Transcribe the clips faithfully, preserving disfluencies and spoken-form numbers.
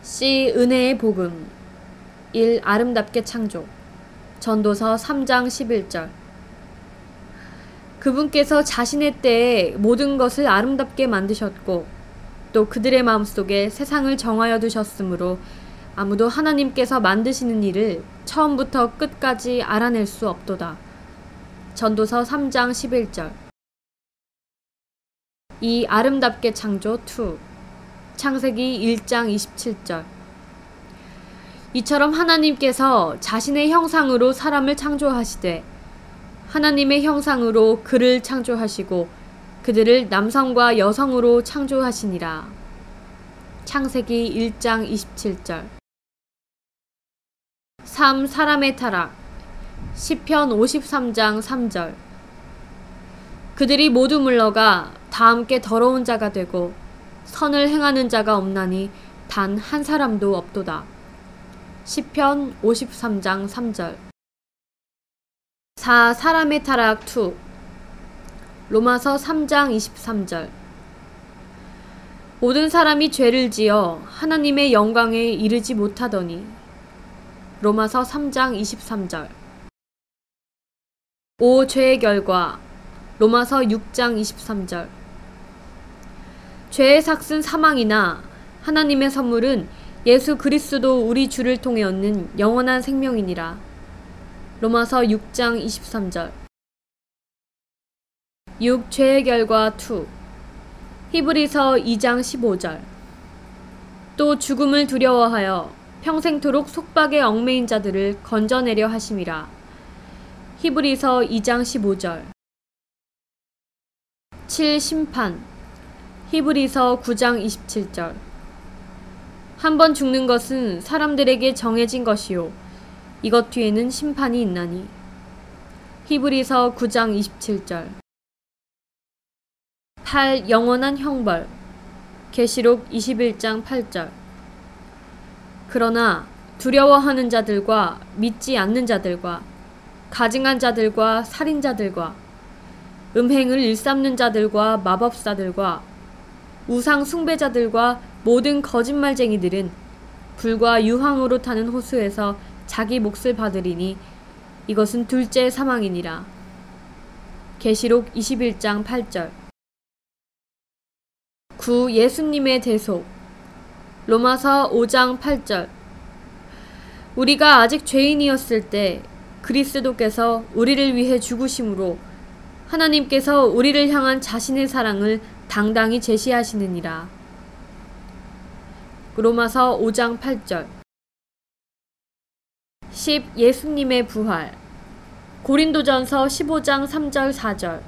씨 은혜의 복음 일 아름답게 창조 전도서 삼 장 십일 절. 그분께서 자신의 때에 모든 것을 아름답게 만드셨고 또 그들의 마음속에 세상을 정하여 두셨으므로 아무도 하나님께서 만드시는 일을 처음부터 끝까지 알아낼 수 없도다. 전도서 삼 장 십일 절. 이 아름답게 창조 이 창세기 일 장 이십칠 절. 이처럼 하나님께서 자신의 형상으로 사람을 창조하시되 하나님의 형상으로 그를 창조하시고 그들을 남성과 여성으로 창조하시니라. 창세기 일 장 이십칠 절. 삼 사람의 타락 시편 오십삼 장 삼 절. 그들이 모두 물러가 다 함께 더러운 자가 되고 선을 행하는 자가 없나니 단 한 사람도 없도다. 시편 오십삼 장 삼 절. 사 사람의 타락 이 로마서 삼 장 이십삼 절. 모든 사람이 죄를 지어 하나님의 영광에 이르지 못하더니. 로마서 삼 장 이십삼 절. 오 죄의 결과 로마서 육 장 이십삼 절. 죄의 삭은 사망이나 하나님의 선물은 예수 그리스도 우리 주를 통해 얻는 영원한 생명이니라. 로마서 육 장 이십삼 절. 육 죄의 결과 이 히브리서 이 장 십오 절. 또 죽음을 두려워하여 평생토록 속박에 얽매인 자들을 건져내려 하심이라. 히브리서 이 장 십오 절. 칠 심판 히브리서 구 장 이십칠 절. 한 번 죽는 것은 사람들에게 정해진 것이요 이것 뒤에는 심판이 있나니. 히브리서 구 장 이십칠 절. 팔 영원한 형벌 계시록 이십일 장 팔 절. 그러나 두려워하는 자들과 믿지 않는 자들과 가증한 자들과 살인자들과 음행을 일삼는 자들과 마법사들과 우상 숭배자들과 모든 거짓말쟁이들은 불과 유황으로 타는 호수에서 자기 몫을 받으리니 이것은 둘째 사망이니라. 계시록 이십일 장 팔 절. 구 예수님의 대속 로마서 오 장 팔 절. 우리가 아직 죄인이었을 때 그리스도께서 우리를 위해 죽으심으로 하나님께서 우리를 향한 자신의 사랑을 당당히 제시하시느니라. 로마서 오 장 팔 절. 십 예수님의 부활 고린도전서 십오 장 삼 절 사 절.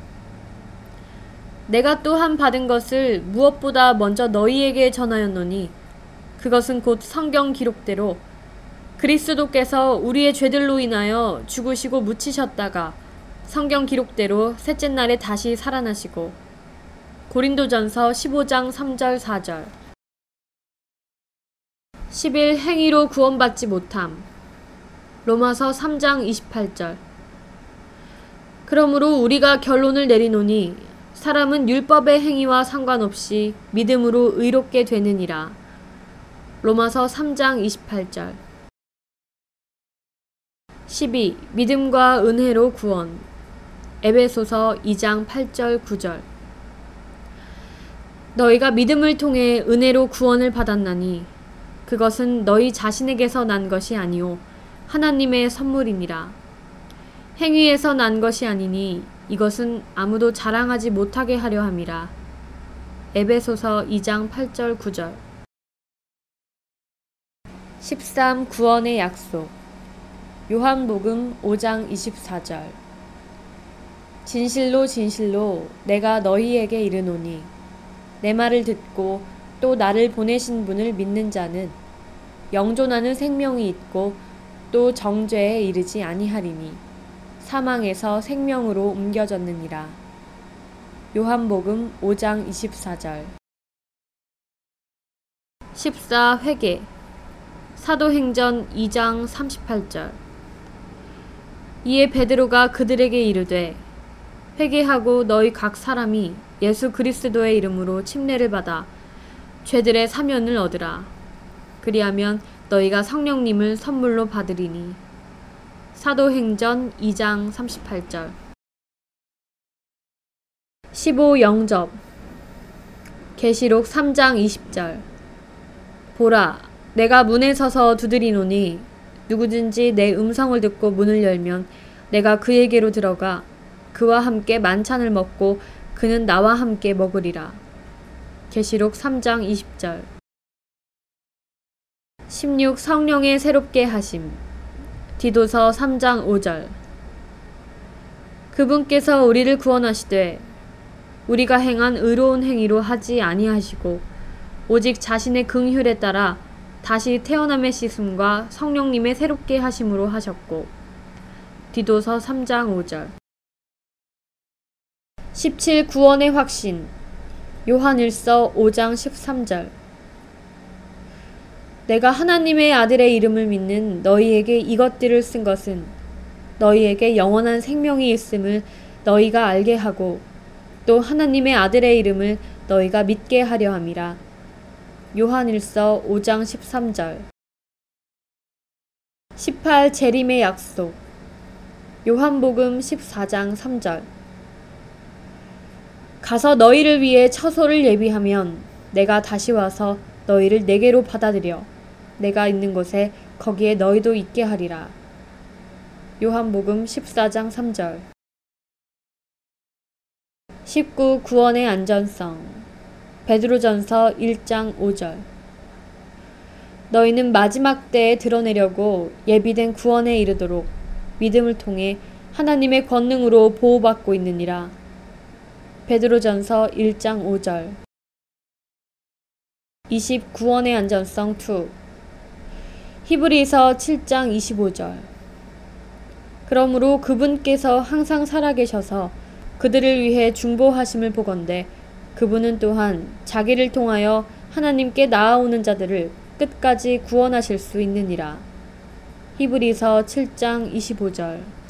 내가 또한 받은 것을 무엇보다 먼저 너희에게 전하였노니 그것은 곧 성경 기록대로 그리스도께서 우리의 죄들로 인하여 죽으시고 묻히셨다가 성경 기록대로 셋째 날에 다시 살아나시고. 고린도전서 십오 장 삼 절 사 절. 십일 행위로 구원받지 못함 로마서 삼 장 이십팔 절. 그러므로 우리가 결론을 내리노니 사람은 율법의 행위와 상관없이 믿음으로 의롭게 되느니라. 로마서 삼 장 이십팔 절. 십이 믿음과 은혜로 구원 에베소서 이 장 팔 절 구 절. 너희가 믿음을 통해 은혜로 구원을 받았나니 그것은 너희 자신에게서 난 것이 아니오 하나님의 선물이니라. 행위에서 난 것이 아니니 이것은 아무도 자랑하지 못하게 하려 함이라. 에베소서 이 장 팔 절 구 절. 십삼 구원의 약속 요한복음 오 장 이십사 절. 진실로 진실로 내가 너희에게 이르노니 내 말을 듣고 또 나를 보내신 분을 믿는 자는 영존하는 생명이 있고 또 정죄에 이르지 아니하리니 사망에서 생명으로 옮겨졌느니라. 요한복음 오 장 이십사 절. 십사 회개 사도행전 이 장 삼십팔 절. 이에 베드로가 그들에게 이르되 회개하고 너희 각 사람이 예수 그리스도의 이름으로 침례를 받아 죄들의 사면을 얻으라. 그리하면 너희가 성령님을 선물로 받으리니. 사도행전 이 장 삼십팔 절. 십오 영접. 계시록 삼 장 이십 절. 보라, 내가 문에 서서 두드리노니 누구든지 내 음성을 듣고 문을 열면 내가 그에게로 들어가 그와 함께 만찬을 먹고 그는 나와 함께 먹으리라. 계시록 삼 장 이십 절. 십육 성령의 새롭게 하심. 디도서 삼 장 오 절. 그분께서 우리를 구원하시되 우리가 행한 의로운 행위로 하지 아니하시고 오직 자신의 긍휼에 따라 다시 태어남의 씻음과 성령님의 새롭게 하심으로 하셨고. 디도서 삼 장 오 절. 십칠 구원의 확신. 요한일서 오 장 십삼 절. 내가 하나님의 아들의 이름을 믿는 너희에게 이것들을 쓴 것은 너희에게 영원한 생명이 있음을 너희가 알게 하고 또 하나님의 아들의 이름을 너희가 믿게 하려 함이라. 요한일서 오 장 십삼 절. 십팔 재림의 약속. 요한복음 십사 장 삼 절. 가서 너희를 위해 처소를 예비하면 내가 다시 와서 너희를 내게로 받아들여 내가 있는 곳에 거기에 너희도 있게 하리라. 요한복음 십사 장 삼 절. 십구 구원의 안전성. 베드로전서 일 장 오 절. 너희는 마지막 때에 드러내려고 예비된 구원에 이르도록 믿음을 통해 하나님의 권능으로 보호받고 있느니라. 베드로전서 일 장 오 절. 이십 구원의 안전성 이. 히브리서 칠 장 이십오 절. 그러므로 그분께서 항상 살아계셔서 그들을 위해 중보하심을 보건대 그분은 또한 자기를 통하여 하나님께 나아오는 자들을 끝까지 구원하실 수 있느니라. 히브리서 칠 장 이십오 절.